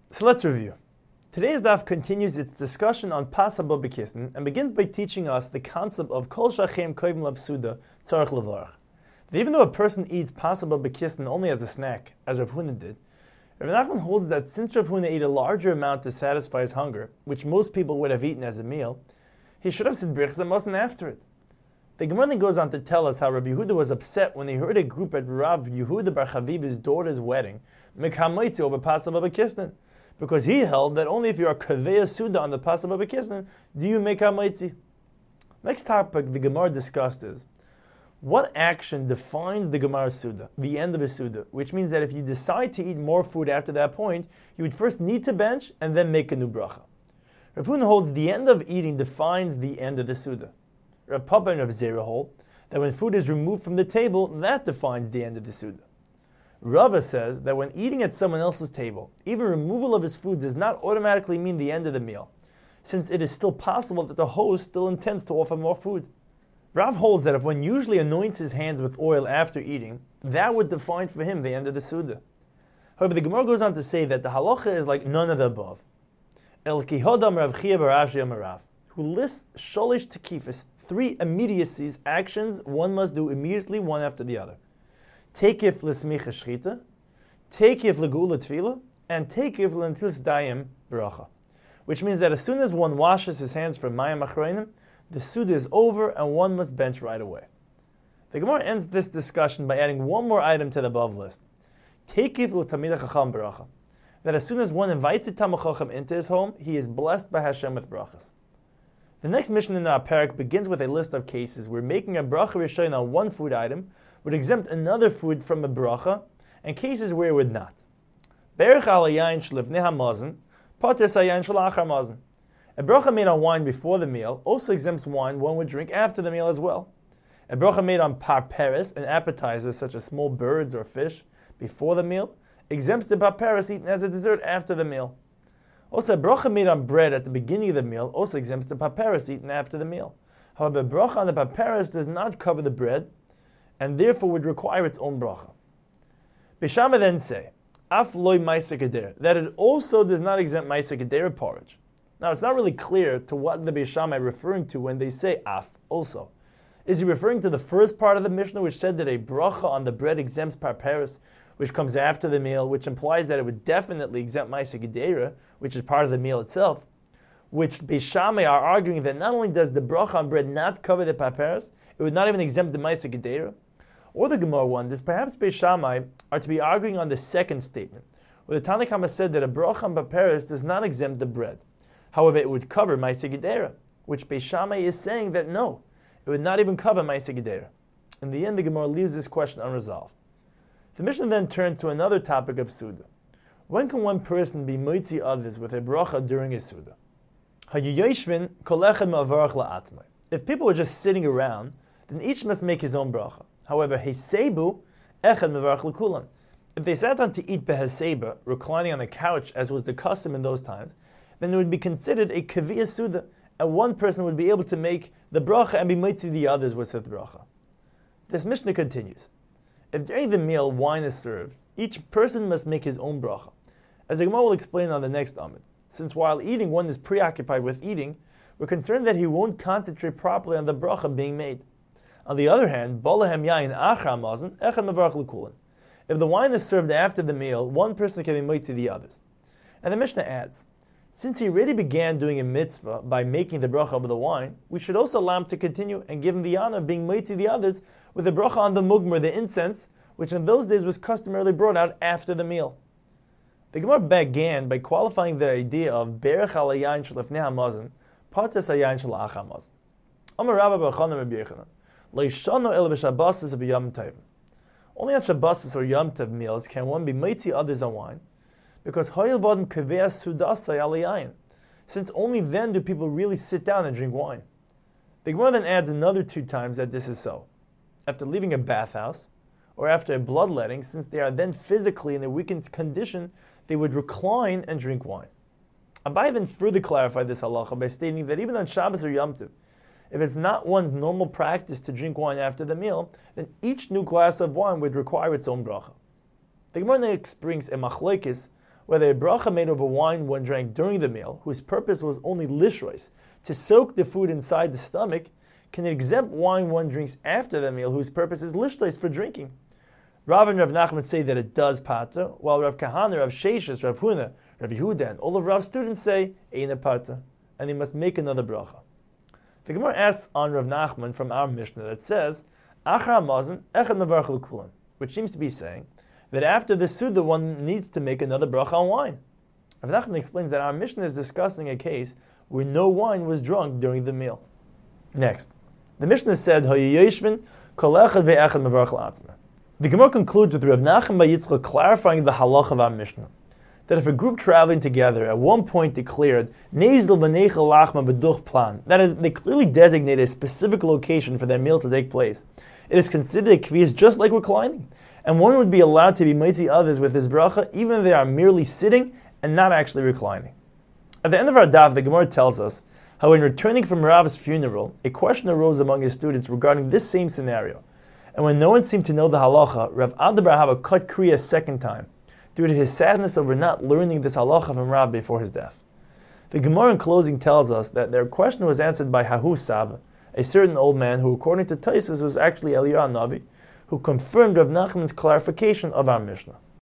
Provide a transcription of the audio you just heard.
So let's review. Today's daf continues its discussion on Pas Haba B'Kisnin and begins by teaching us the concept of Kol Shachem Koivim Lavsuda Tzarech Levarach. That even though a person eats Pas Haba B'Kisnin only as a snack, as Rav Huna did, Rav Nachman holds that since Rav Huna ate a larger amount to satisfy his hunger, which most people would have eaten as a meal, he should have said Birchas Hamazon after it. The Gemara then goes on to tell us how Rabbi Yehuda was upset when he heard a group at Rav Yehuda Bar Chaviv's daughter's wedding make Hamaitzi over Pas Haba B'Kisnin, because he held that only if you are Kaveya Suda on the Pas Haba B'Kisnin do you make Hamaitzi. Next topic the Gemara discussed is, what action defines the Gemara's Suda, the end of a Suda, which means that if you decide to eat more food after that point, you would first need to bench and then make a new bracha. Rav Huna holds the end of eating defines the end of the Suda. Rav Papa and Rav Zera hold that when food is removed from the table, that defines the end of the Suda. Rava says that when eating at someone else's table, even removal of his food does not automatically mean the end of the meal, since it is still possible that the host still intends to offer more food. Rav holds that if one usually anoints his hands with oil after eating, that would define for him the end of the Suda. However, the Gemara goes on to say that the halacha is like none of the above. El Kihodam Rav Chia bar Ashi Amar Rav, who lists Sholish Tekifis, 3 immediacies, actions one must do immediately, one after the other. Tekif l'smicha shchita, tekif l'gula tefila, and tekif l'ntilas dayim bracha. Which means that as soon as one washes his hands from mayim achronim, the Suda is over and one must bench right away. The Gemara ends this discussion by adding one more item to the above list. Tekif l'tamid chacham bracha. That as soon as one invites a Talmid Chacham into his home, he is blessed by Hashem with brachas. The next mission in our parak begins with a list of cases where making a bracha rishon on one food item would exempt another food from a bracha, and cases where it would not. Berach al yain shlifnei hamazon, pater sayain shalachar hamazon. A bracha made on wine before the meal also exempts wine one would drink after the meal as well. A bracha made on parperes, an appetizer such as small birds or fish, before the meal, exempts the parperes eaten as a dessert after the meal. Also, a bracha made on bread at the beginning of the meal also exempts the parperes eaten after the meal. However, a bracha on the parperes does not cover the bread, and therefore would require its own bracha. Beis then say, af loy ma'aser gedera, that it also does not exempt ma'aser gedera porridge. Now, it's not really clear to what the Beis Shammai is referring to when they say af also. Is he referring to the first part of the Mishnah, which said that a bracha on the bread exempts parperes, which comes after the meal, which implies that it would definitely exempt ma'aser gedera, which is part of the meal itself, which Beis Shammai are arguing that not only does the bracha on bread not cover the parperes, it would not even exempt the ma'aser gedera? Or the Gemara wonders, perhaps Beis Shammai are to be arguing on the second statement, where the Tanna Kamma said that a bracha on parperes does not exempt the bread. However, it would cover ma'aser gedera, which Beis Shammai is saying that no, it would not even cover ma'aser gedera. In the end, the Gemara leaves this question unresolved. The Mishnah then turns to another topic of Suda. When can one person be moitzi others with a bracha during his Suda? If people are just sitting around, then each must make his own bracha. However, hesebu echad mevarach l'kulam. If they sat down to eat beheseba, reclining on a couch as was the custom in those times, then it would be considered a kaviyah suda, and one person would be able to make the bracha and be mitzi the others with the bracha. This Mishnah continues. If during the meal wine is served, each person must make his own bracha. As the Gemara will explain on the next Amud, since while eating one is preoccupied with eating, we're concerned that he won't concentrate properly on the bracha being made. On the other hand, bolahem yain achar hamazon echad mevarach l'kulan. If the wine is served after the meal, one person can be mitzi the others. And the Mishnah adds, since he already began doing a mitzvah by making the bracha over the wine, we should also allow him to continue and give him the honor of being mitzi the others with the bracha on the mugmer, the incense, which in those days was customarily brought out after the meal. The Gemara began by qualifying the idea of berach al yain shlifnei hamazon, pater sayain shalachar hamazon. Amar Rabba bar Chana Rabbi Yochanan. Only on Shabbosis or Yom Tov meals can one be mitzi others on wine, because since only then do people really sit down and drink wine. The Gemara then adds another 2 times that this is so. After leaving a bathhouse, or after a bloodletting, since they are then physically in a weakened condition, they would recline and drink wine. Abai then further clarified this halacha by stating that even on Shabbos or Yom Tov, if it's not one's normal practice to drink wine after the meal, then each new glass of wine would require its own bracha. The Gemara next brings a machlokes whether a bracha made over wine one drank during the meal, whose purpose was only lishrois, to soak the food inside the stomach, can exempt wine one drinks after the meal, whose purpose is lishrois for drinking. Rav and Rav Nachman say that it does pata, while Rav Kahana, Rav Sheshes, Rav Huna, Rav Yehuda, and all of Rav's students say eina pata, and they must make another bracha. The Gemara asks on Rav Nachman from our Mishnah that says, Achar Hamazon echad mevarach l'kulan, which seems to be saying that after the Suda one needs to make another bracha on wine. Rav Nachman explains that our Mishnah is discussing a case where no wine was drunk during the meal. Next, the Mishnah said, Hayayishvin kol echad ve'echad mevarach l'atzmeh. The Gemara concludes with Rav Nachman bar Yitzchak clarifying the halach of our Mishnah, that if a group traveling together at one point declared Nezel v'nechel lachma b'duch plan, that is, they clearly designated a specific location for their meal to take place, it is considered a kviz just like reclining, and one would be allowed to be mitzi others with his bracha even if they are merely sitting and not actually reclining. At the end of our daf, the Gemara tells us how in returning from Rav's funeral, a question arose among his students regarding this same scenario, and when no one seemed to know the halacha, Rav Adabar Hava cut kriya a second time, due to his sadness over not learning this halacha from Rav before his death. The Gemara in closing tells us that their question was answered by Hahu Saba, a certain old man who, according to Taisus, was actually Eliyahu Navi, who confirmed Rav Nachman's clarification of our Mishnah.